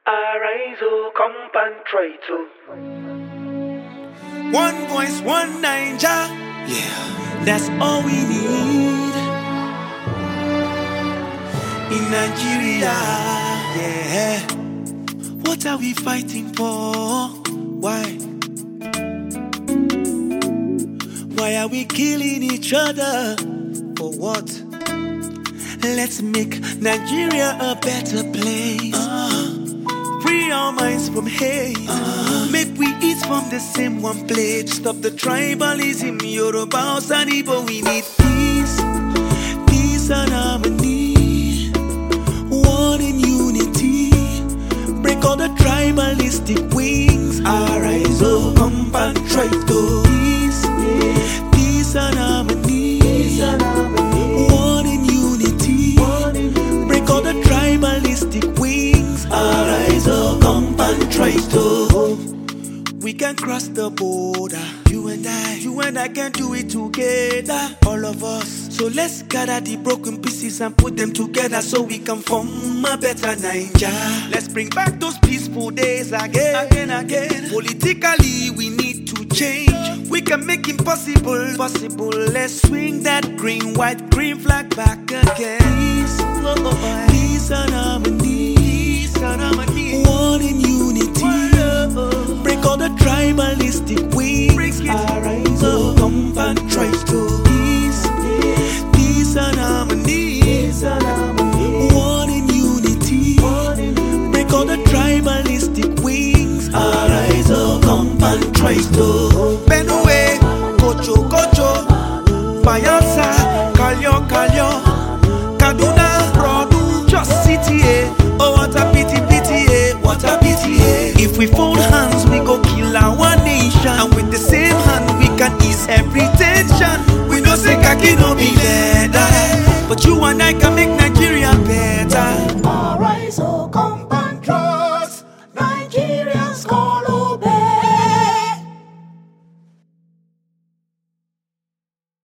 Arise, oh, come and try to. One voice, one Ninja. Yeah, that's all we need in Nigeria. Yeah, what are we fighting for? Why? Why are we killing each other? For what? Let's make Nigeria a better place. Free our minds from hate. Make we eat from the same one plate. Stop the tribalism, Yoruba, Hausa, and Igbo. We need peace, peace and harmony, one in unity. Break all the tribalistic wings. Arise, oh, come and try to. Peace, peace and harmony, one in unity. Break all the tribalistic wings. Arise, oh, come and try to. We can cross the border. You and I can do it together. All of us. So let's gather the broken pieces and put them together so we can form a better Naija. Let's bring back those peaceful days again. Politically, we need to change. We can make impossible possible. Let's swing that green, white, green flag back again. Peace and harmony, one in unity. Break all the tribalistic wings. Arise, oh, come and try to. Peace and harmony, one in unity. Break all the tribalistic wings. Arise, oh, come and try to. Benue, Kocho, Bayelsa, Kalyo, Kaduna, Rodu, Just City, oh, what a pity, what a pity. If we fold hands, we go kill our nation. And with the same hand, we can ease every tension. We know say kaki no be leather, but you and I can make